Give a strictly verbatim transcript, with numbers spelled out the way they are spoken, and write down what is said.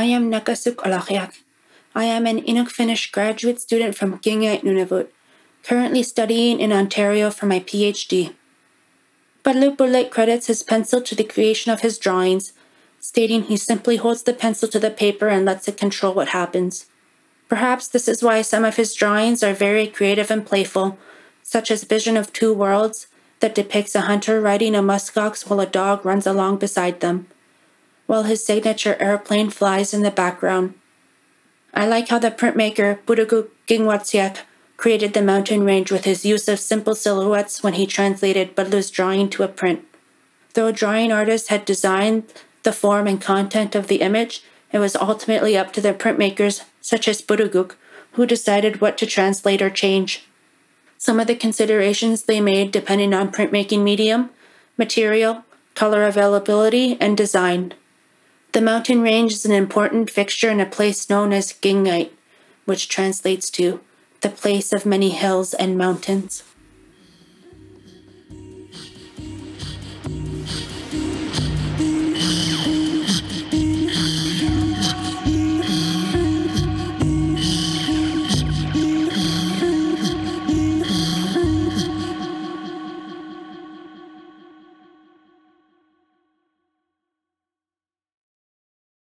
am Nakasuk Olakiak. I am an Inuk Finnish graduate student from Gingait Nunavut, currently studying in Ontario for my PhD. Badlupulit credits his pencil to the creation of his drawings, stating he simply holds the pencil to the paper and lets it control what happens. Perhaps this is why some of his drawings are very creative and playful, such as Vision of Two Worlds, that depicts a hunter riding a muskox while a dog runs along beside them, while his signature airplane flies in the background. I like how the printmaker Buduguk Gingwatsiak created the mountain range with his use of simple silhouettes when he translated Badlu's drawing to a print. Though a drawing artist had designed the form and content of the image, it was ultimately up to the printmakers, such as Buduguk, who decided what to translate or change. Some of the considerations they made depending on printmaking medium, material, color availability, and design. The mountain range is an important fixture in a place known as Gingait, which translates to the place of many hills and mountains.